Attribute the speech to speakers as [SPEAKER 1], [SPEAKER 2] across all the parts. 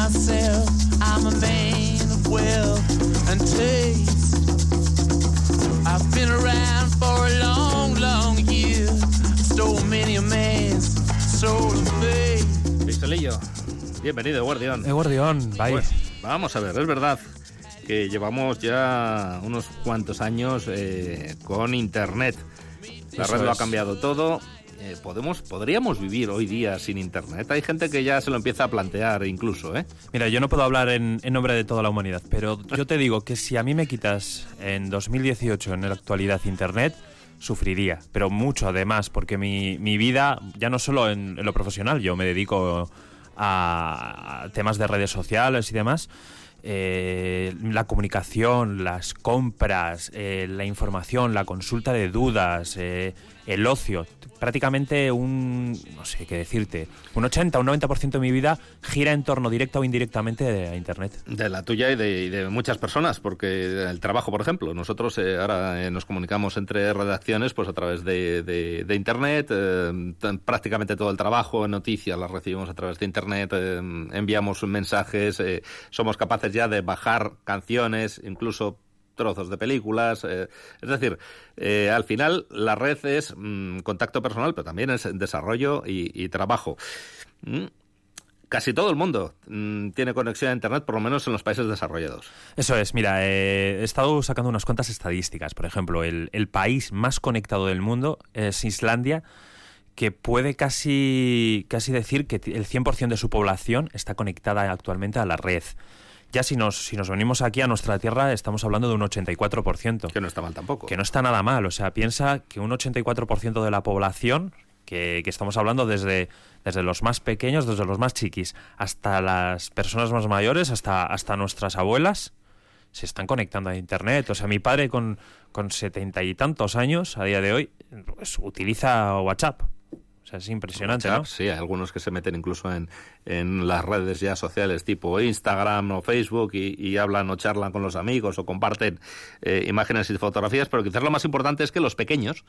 [SPEAKER 1] myself. I'm a man of wealth and taste. I've been around for a long, long year. Stole many a man's soul of faith.
[SPEAKER 2] Pistolillo, bienvenido, Guardián.
[SPEAKER 3] Guardián, bye.
[SPEAKER 2] Pues, vamos a ver, es verdad que llevamos ya unos cuantos años con Internet. La red lo ha cambiado todo. ¿Podríamos vivir hoy día sin Internet? Hay gente que ya se lo empieza a plantear incluso, ¿eh?
[SPEAKER 3] Mira, yo no puedo hablar en nombre de toda la humanidad, pero yo te digo que si a mí me quitas en 2018, en la actualidad, Internet, sufriría, pero mucho además, porque mi vida, ya no solo en lo profesional, yo me dedico a temas de redes sociales y demás, la comunicación, las compras, la información, la consulta de dudas, el ocio, prácticamente no sé qué decirte, un 80, un 90% de mi vida gira en torno directa o indirectamente a Internet.
[SPEAKER 2] De la tuya y de muchas personas, porque el trabajo, por ejemplo, nosotros ahora nos comunicamos entre redacciones pues a través de Internet, prácticamente todo el trabajo, noticias las recibimos a través de Internet, enviamos mensajes, somos capaces ya de bajar canciones, incluso trozos de películas, es decir, al final la red es contacto personal, pero también es desarrollo y trabajo. Casi todo el mundo tiene conexión a Internet, por lo menos en los países desarrollados.
[SPEAKER 3] Eso es, mira, he estado sacando unas cuantas estadísticas. Por ejemplo, el país más conectado del mundo es Islandia, que puede casi decir que el 100% de su población está conectada actualmente a la red. Ya si nos venimos aquí a nuestra tierra, estamos hablando de un 84%.
[SPEAKER 2] Que no está mal tampoco.
[SPEAKER 3] Que no está nada mal. O sea, piensa que un 84% de la población, que estamos hablando desde los más pequeños, desde los más chiquis, hasta las personas más mayores, hasta nuestras abuelas, se están conectando a Internet. O sea, mi padre con 70 y tantos años, a día de hoy, pues, utiliza WhatsApp. O sea, es impresionante,
[SPEAKER 2] WhatsApp,
[SPEAKER 3] ¿no?
[SPEAKER 2] Sí, hay algunos que se meten incluso en las redes ya sociales tipo Instagram o Facebook y hablan o charlan con los amigos o comparten imágenes y fotografías, pero quizás lo más importante es que los pequeños,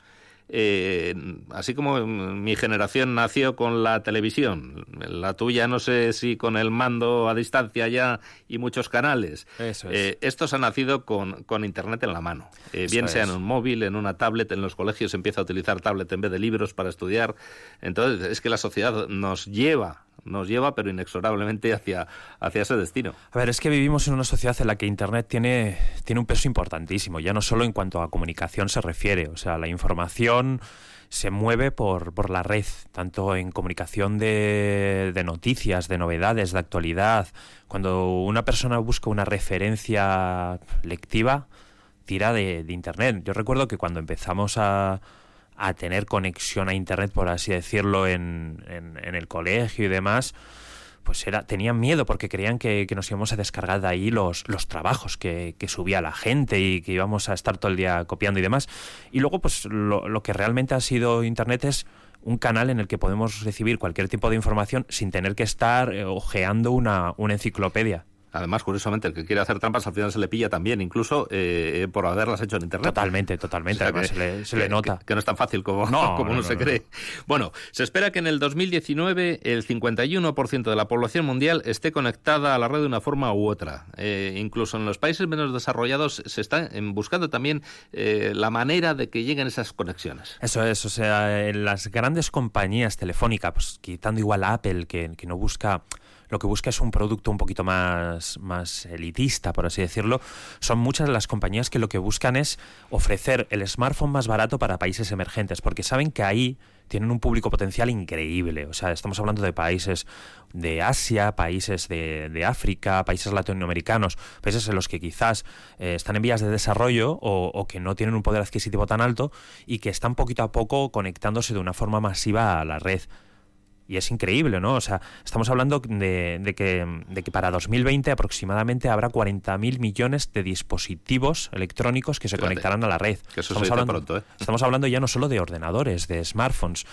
[SPEAKER 2] así como mi generación nació con la televisión, la tuya no sé si con el mando a distancia ya y muchos canales.
[SPEAKER 3] Eso es.
[SPEAKER 2] Estos han nacido con Internet en la mano, bien sea en un móvil, en una tablet. En los colegios se empieza a utilizar tablet en vez de libros para estudiar. Entonces es que la sociedad nos lleva, pero inexorablemente hacia ese destino.
[SPEAKER 3] A ver, es que vivimos en una sociedad en la que Internet tiene un peso importantísimo, ya no solo en cuanto a comunicación se refiere. O sea, la información se mueve por la red, tanto en comunicación de noticias, de novedades, de actualidad. Cuando una persona busca una referencia lectiva, tira de Internet. Yo recuerdo que cuando empezamos a tener conexión a Internet, por así decirlo, en el colegio y demás, pues tenían miedo porque creían que nos íbamos a descargar de ahí los trabajos que subía la gente y que íbamos a estar todo el día copiando y demás. Y luego, pues lo que realmente ha sido Internet es un canal en el que podemos recibir cualquier tipo de información sin tener que estar hojeando una enciclopedia.
[SPEAKER 2] Además, curiosamente, el que quiere hacer trampas al final se le pilla también, incluso por haberlas hecho en Internet.
[SPEAKER 3] Totalmente.
[SPEAKER 2] O sea,
[SPEAKER 3] Además, se le nota.
[SPEAKER 2] Que no es tan fácil como uno se cree. Bueno, se espera que en el 2019 el 51% de la población mundial esté conectada a la red de una forma u otra. Incluso en los países menos desarrollados se está buscando también la manera de que lleguen esas conexiones.
[SPEAKER 3] Eso es, o sea, en las grandes compañías telefónicas, pues, quitando igual a Apple, que no busca... Lo que busca es un producto un poquito más elitista, por así decirlo. Son muchas las compañías que lo que buscan es ofrecer el smartphone más barato para países emergentes, porque saben que ahí tienen un público potencial increíble. O sea, estamos hablando de países de Asia, países de África, países latinoamericanos, países en los que quizás están en vías de desarrollo o que no tienen un poder adquisitivo tan alto y que están poquito a poco conectándose de una forma masiva a la red. Y es increíble, ¿no? O sea, estamos hablando de que para 2020 aproximadamente habrá 40.000 millones de dispositivos electrónicos que se conectarán a la red.
[SPEAKER 2] Que eso se dice pronto, ¿eh?
[SPEAKER 3] Estamos hablando ya no solo de ordenadores, de smartphones,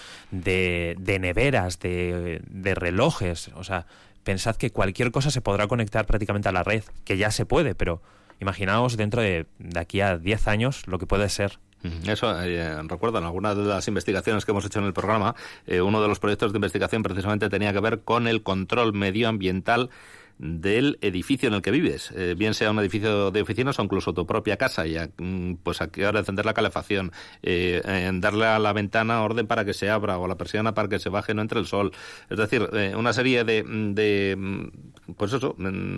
[SPEAKER 3] de neveras, de relojes. O sea, pensad que cualquier cosa se podrá conectar prácticamente a la red, que ya se puede, pero imaginaos dentro de aquí a 10 años lo que puede ser.
[SPEAKER 2] Eso, recuerdo en algunas de las investigaciones que hemos hecho en el programa, uno de los proyectos de investigación precisamente tenía que ver con el control medioambiental del edificio en el que vives, bien sea un edificio de oficinas o incluso tu propia casa, y pues a qué hora encender la calefacción, en darle a la ventana orden para que se abra o a la persiana para que se baje y no entre el sol. Es decir, una serie de pues eso,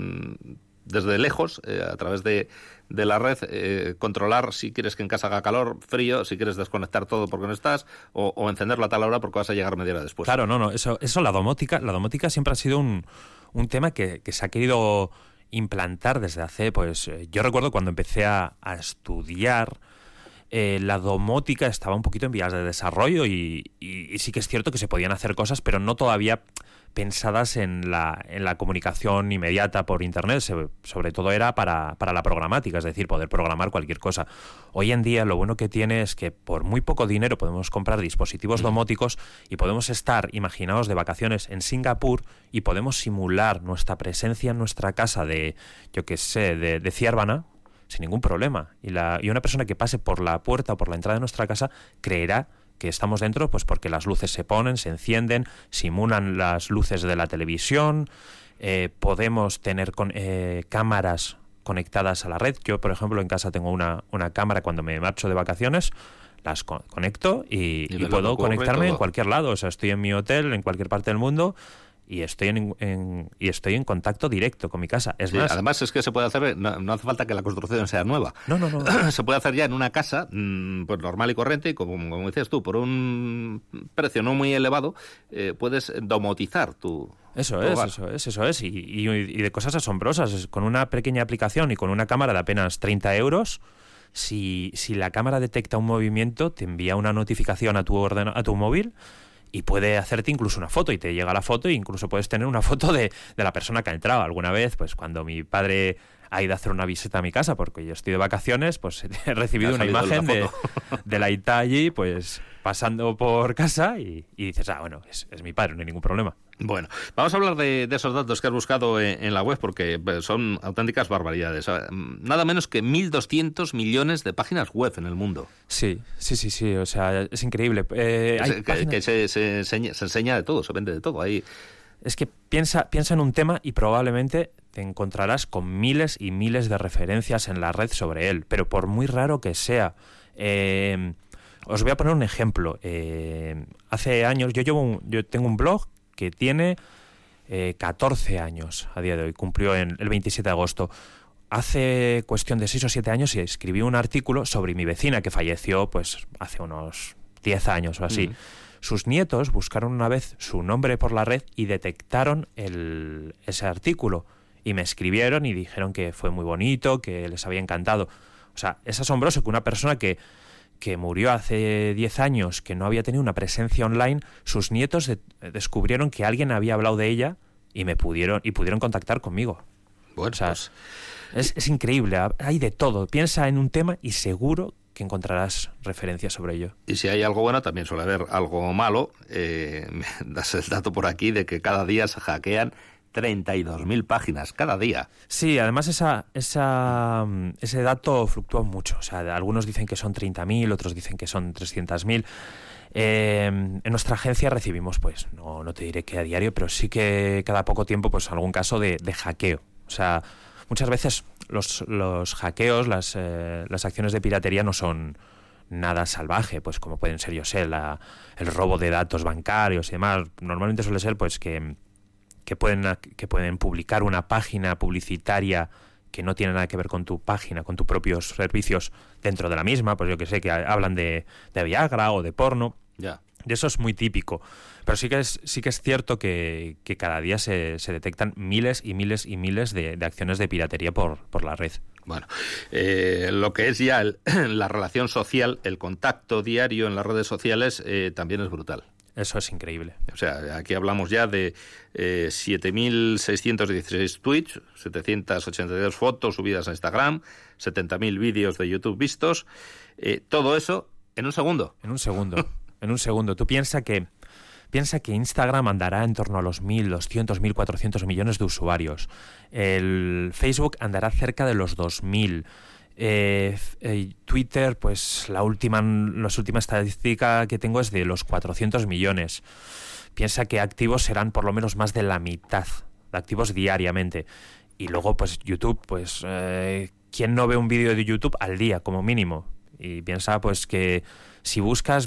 [SPEAKER 2] desde lejos, a través de la red, controlar si quieres que en casa haga calor, frío, si quieres desconectar todo porque no estás, o encenderlo a tal hora porque vas a llegar media hora después.
[SPEAKER 3] Claro, eso la domótica siempre ha sido un tema que se ha querido implantar desde hace, pues yo recuerdo cuando empecé a estudiar, la domótica estaba un poquito en vías de desarrollo y sí que es cierto que se podían hacer cosas, pero no todavía pensadas en la comunicación inmediata por internet. Sobre todo era para la programática, es decir, poder programar cualquier cosa. Hoy en día lo bueno que tiene es que por muy poco dinero podemos comprar dispositivos domóticos y podemos estar, imaginaos, de vacaciones en Singapur y podemos simular nuestra presencia en nuestra casa de Ciérbana sin ningún problema. Y una persona que pase por la puerta o por la entrada de nuestra casa creerá que estamos dentro, pues porque las luces se ponen, se encienden, simulan las luces de la televisión, podemos tener cámaras conectadas a la red. Yo, por ejemplo, en casa tengo una cámara cuando me marcho de vacaciones, las conecto y puedo conectarme en cualquier lado. O sea, estoy en mi hotel, en cualquier parte del mundo, y estoy en contacto directo con mi casa. Es más,
[SPEAKER 2] además es que se puede hacer, no hace falta que la construcción sea nueva.
[SPEAKER 3] No.
[SPEAKER 2] Se puede hacer ya en una casa pues normal y corriente, y como decías tú, por un precio no muy elevado, puedes domotizar tu hogar.
[SPEAKER 3] Eso es. Y de cosas asombrosas. Con una pequeña aplicación y con una cámara de apenas 30 euros, si la cámara detecta un movimiento, te envía una notificación a tu móvil, y puede hacerte incluso una foto, y te llega la foto, e incluso puedes tener una foto de la persona que ha entrado. Alguna vez, pues cuando mi padre ha ido a hacer una visita a mi casa, porque yo estoy de vacaciones, pues he recibido una imagen de la Ita allí, pues pasando por casa, y dices, bueno, es mi padre, no hay ningún problema.
[SPEAKER 2] Bueno, vamos a hablar de esos datos que has buscado en la web, porque son auténticas barbaridades. Nada menos que 1.200 millones de páginas web en el mundo.
[SPEAKER 3] Sí, o sea, es increíble.
[SPEAKER 2] Que se enseña de todo, se vende de todo. Ahí.
[SPEAKER 3] Es que piensa en un tema y probablemente te encontrarás con miles y miles de referencias en la red sobre él, pero por muy raro que sea. Os voy a poner un ejemplo. Hace años, yo tengo un blog que tiene 14 años a día de hoy, cumplió el 27 de agosto. Hace cuestión de 6 o 7 años escribí un artículo sobre mi vecina que falleció pues hace unos 10 años o así. Sus nietos buscaron una vez su nombre por la red y detectaron ese artículo y me escribieron y dijeron que fue muy bonito, que les había encantado. O sea, es asombroso que una persona que murió hace 10 años, que no había tenido una presencia online, sus nietos descubrieron que alguien había hablado de ella y pudieron contactar conmigo.
[SPEAKER 2] Bueno,
[SPEAKER 3] o sea, pues es increíble, hay de todo. Piensa en un tema y seguro que encontrarás referencias sobre ello.
[SPEAKER 2] Y si hay algo bueno, también suele haber algo malo. Me das el dato por aquí de que cada día se hackean 32.000 páginas cada día.
[SPEAKER 3] Sí, además ese dato fluctúa mucho. O sea, algunos dicen que son 30.000, otros dicen que son 300.000. En nuestra agencia recibimos, pues, no te diré que a diario, pero sí que cada poco tiempo, pues, algún caso de hackeo. O sea, muchas veces los hackeos, las acciones de piratería no son nada salvaje, pues como pueden ser, el robo de datos bancarios y demás. Normalmente suele ser, pues, que pueden publicar una página publicitaria que no tiene nada que ver con tu página, con tus propios servicios dentro de la misma, pues yo que sé, que hablan de Viagra o de porno.
[SPEAKER 2] Ya.
[SPEAKER 3] Y eso es muy típico. Pero sí que es cierto que cada día se detectan miles y miles y miles de acciones de piratería por la red.
[SPEAKER 2] Bueno, lo que es ya la relación social, el contacto diario en las redes sociales también es brutal.
[SPEAKER 3] Eso es increíble.
[SPEAKER 2] O sea, aquí hablamos ya de 7.616 tweets, 782 fotos subidas a Instagram, 70.000 vídeos de YouTube vistos. Todo eso en un segundo.
[SPEAKER 3] En un segundo. Tú piensa que Instagram andará en torno a los 1.200, 1.400 millones de usuarios. El Facebook andará cerca de los 2.000. Twitter, pues la última estadística que tengo es de los 400 millones. Piensa que activos serán por lo menos más de la mitad activos diariamente. Y luego, pues YouTube, pues ¿quién no ve un vídeo de YouTube al día, como mínimo? Y piensa, pues, que si buscas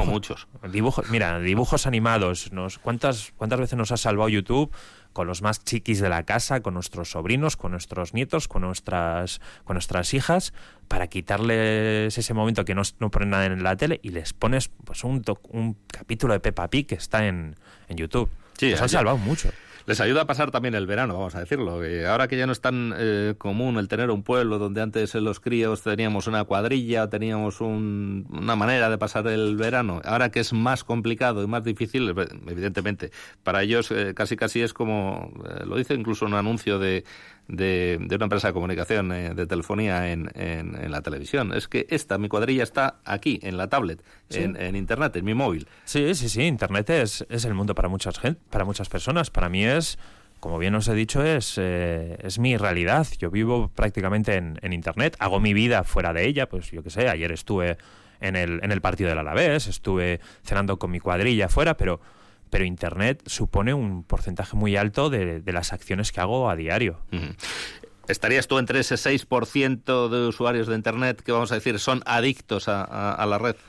[SPEAKER 3] dibujos animados, ¿cuántas veces nos ha salvado YouTube con los más chiquis de la casa, con nuestros sobrinos, con nuestros nietos, con nuestras hijas, para quitarles ese momento que no ponen nada en la tele y les pones pues un capítulo de Peppa Pig que está en YouTube?
[SPEAKER 2] Sí,
[SPEAKER 3] nos han salvado mucho.
[SPEAKER 2] Les ayuda a pasar también el verano, vamos a decirlo. Ahora que ya no es tan común el tener un pueblo donde antes los críos teníamos una cuadrilla, teníamos una manera de pasar el verano, ahora que es más complicado y más difícil, evidentemente, para ellos casi es como, lo dice incluso un anuncio de una empresa de comunicación, de telefonía en la televisión. Es que mi cuadrilla está aquí, en la tablet, ¿sí? en Internet, en mi móvil.
[SPEAKER 3] Sí, Internet es el mundo para muchas personas. Para mí como bien os he dicho, es mi realidad. Yo vivo prácticamente en Internet, hago mi vida fuera de ella, pues yo qué sé, ayer estuve en el partido del Alavés, estuve cenando con mi cuadrilla fuera, pero Internet supone un porcentaje muy alto de las acciones que hago a diario.
[SPEAKER 2] Uh-huh. ¿Estarías tú entre ese 6% de usuarios de Internet que, vamos a decir, son adictos a la red?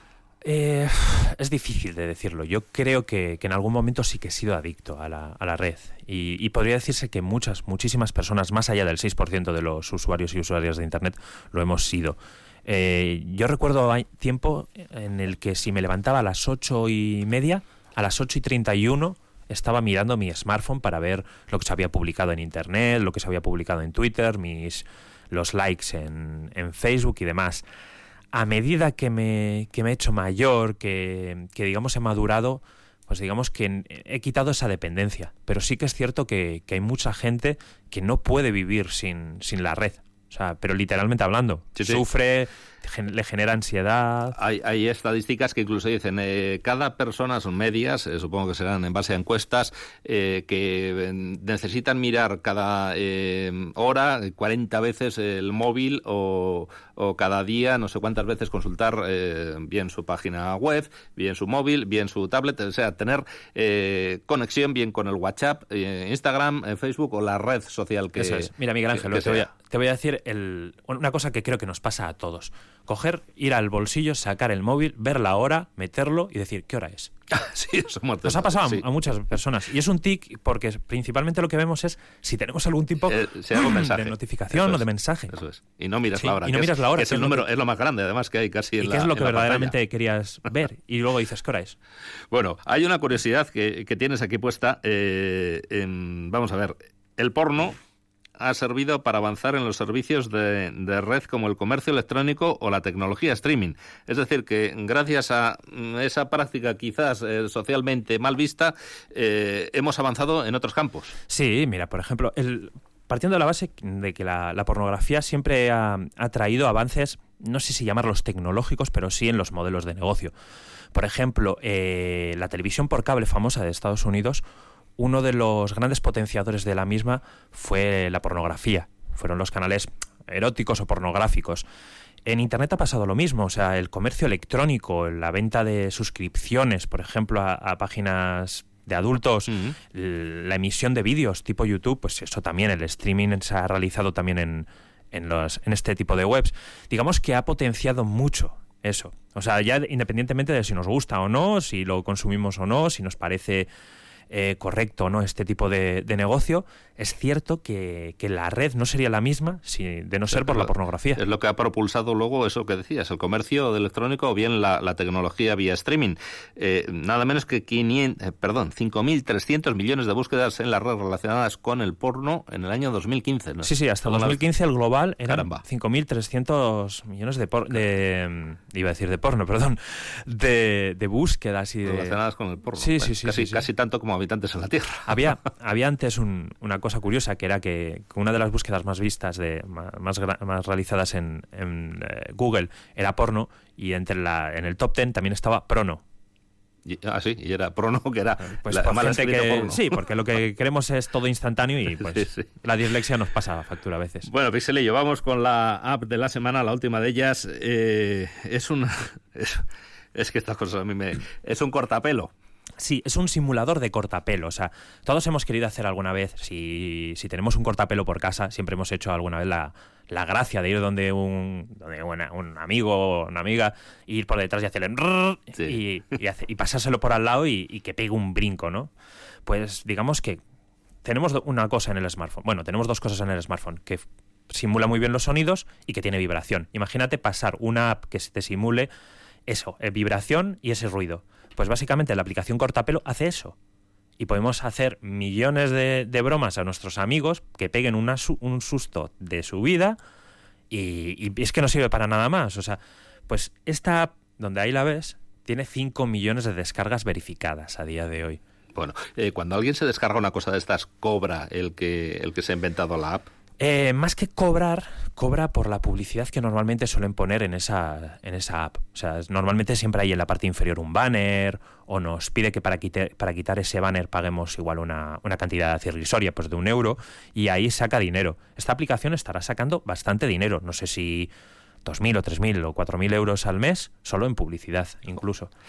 [SPEAKER 3] Es difícil de decirlo. Yo creo que en algún momento sí que he sido adicto a la red. Y podría decirse que muchísimas personas, más allá del 6% de los usuarios y usuarias de Internet, lo hemos sido. Yo recuerdo tiempo en el que si me levantaba a las 8:30, a las 8:31 estaba mirando mi smartphone para ver lo que se había publicado en Internet, lo que se había publicado en Twitter, los likes en Facebook y demás. A medida que me he hecho mayor, que digamos he madurado, pues digamos que he quitado esa dependencia. Pero sí que es cierto que hay mucha gente que no puede vivir sin la red. O sea, pero literalmente hablando, sí. Sufre, le genera ansiedad.
[SPEAKER 2] Hay estadísticas que incluso dicen cada persona, son medias, supongo que serán en base a encuestas, que necesitan mirar cada hora 40 veces el móvil o cada día no sé cuántas veces consultar bien su página web, bien su móvil, bien su tablet, o sea, tener conexión bien con el WhatsApp, Instagram, Facebook o la red social que...
[SPEAKER 3] Eso es. Mira, Miguel Ángel, te voy a decir una cosa que creo que nos pasa a todos. Ir al bolsillo, sacar el móvil, ver la hora, meterlo y decir, ¿qué hora es?
[SPEAKER 2] Sí, eso
[SPEAKER 3] nos ha pasado a muchas personas. Y es un tic porque principalmente lo que vemos es si tenemos algún tipo de notificación o de mensaje.
[SPEAKER 2] Eso es. Y no miras la hora.
[SPEAKER 3] Y no miras la hora.
[SPEAKER 2] Es el número, es lo más grande, además, que hay casi en la
[SPEAKER 3] ¿Y qué es lo que verdaderamente
[SPEAKER 2] pantalla
[SPEAKER 3] querías ver? Y luego dices, ¿qué hora es?
[SPEAKER 2] Bueno, hay una curiosidad que tienes aquí puesta. Vamos a ver. El porno ha servido para avanzar en los servicios de red como el comercio electrónico o la tecnología streaming. Es decir, que gracias a esa práctica quizás socialmente mal vista, hemos avanzado en otros campos.
[SPEAKER 3] Sí, mira, por ejemplo, partiendo de la base de que la pornografía siempre ha traído avances, no sé si llamarlos tecnológicos, pero sí en los modelos de negocio. Por ejemplo, la televisión por cable famosa de Estados Unidos, uno de los grandes potenciadores de la misma fue la pornografía. Fueron los canales eróticos o pornográficos. En Internet ha pasado lo mismo. O sea, el comercio electrónico, la venta de suscripciones, por ejemplo, a páginas de adultos, la emisión de vídeos tipo YouTube, pues eso también, el streaming se ha realizado también en este tipo de webs. Digamos que ha potenciado mucho eso. O sea, ya independientemente de si nos gusta o no, si lo consumimos o no, si nos parece correcto o no este tipo de negocio, es cierto que la red no sería la misma de no ser por la pornografía.
[SPEAKER 2] Es lo que ha propulsado luego eso que decías, el comercio electrónico o bien la tecnología vía streaming. Nada menos que 5.300 millones de búsquedas en la red relacionadas con el porno en el año 2015, ¿no?
[SPEAKER 3] Sí, hasta 2015 el global eran 5.300 millones de búsquedas y
[SPEAKER 2] relacionadas con el porno.
[SPEAKER 3] Sí,
[SPEAKER 2] casi tanto como habitantes en la Tierra.
[SPEAKER 3] Había antes una cosa curiosa, que era que una de las búsquedas más vistas, más realizadas en Google, era porno, y en el top 10 también estaba prono.
[SPEAKER 2] Y era prono, que era
[SPEAKER 3] pues
[SPEAKER 2] la mala escrita porno.
[SPEAKER 3] Sí, porque lo que queremos es todo instantáneo y pues sí. La dislexia nos pasa factura a veces.
[SPEAKER 2] Bueno, Pixelillo, vamos con la app de la semana, la última de ellas. Es que estas cosas a mí es un cortapelo.
[SPEAKER 3] Sí, es un simulador de cortapelo. O sea, todos hemos querido hacer alguna vez, si tenemos un cortapelo por casa, siempre hemos hecho alguna vez la gracia de ir donde un amigo o una amiga, ir por detrás y hacerle sí. y pasárselo por al lado y que pegue un brinco, ¿no? Pues digamos que tenemos una cosa en el smartphone. Bueno, tenemos dos cosas en el smartphone, que simula muy bien los sonidos y que tiene vibración. Imagínate pasar una app que te simule eso, vibración y ese ruido. Pues básicamente la aplicación Cortapelo hace eso. Y podemos hacer millones de bromas a nuestros amigos que peguen un susto de su vida y es que no sirve para nada más. O sea, pues esta app, donde ahí la ves, tiene 5 millones de descargas verificadas a día de hoy.
[SPEAKER 2] Bueno, cuando alguien se descarga una cosa de estas, ¿cobra el que se ha inventado la app?
[SPEAKER 3] Más que cobra por la publicidad que normalmente suelen poner en esa app. O sea, normalmente siempre hay en la parte inferior un banner, o nos pide que para quitar ese banner paguemos igual una cantidad irrisoria, pues de 1 euro, y ahí saca dinero. Esta aplicación estará sacando bastante dinero, no sé si 2.000 o 3.000 o 4.000 euros al mes, solo en publicidad incluso.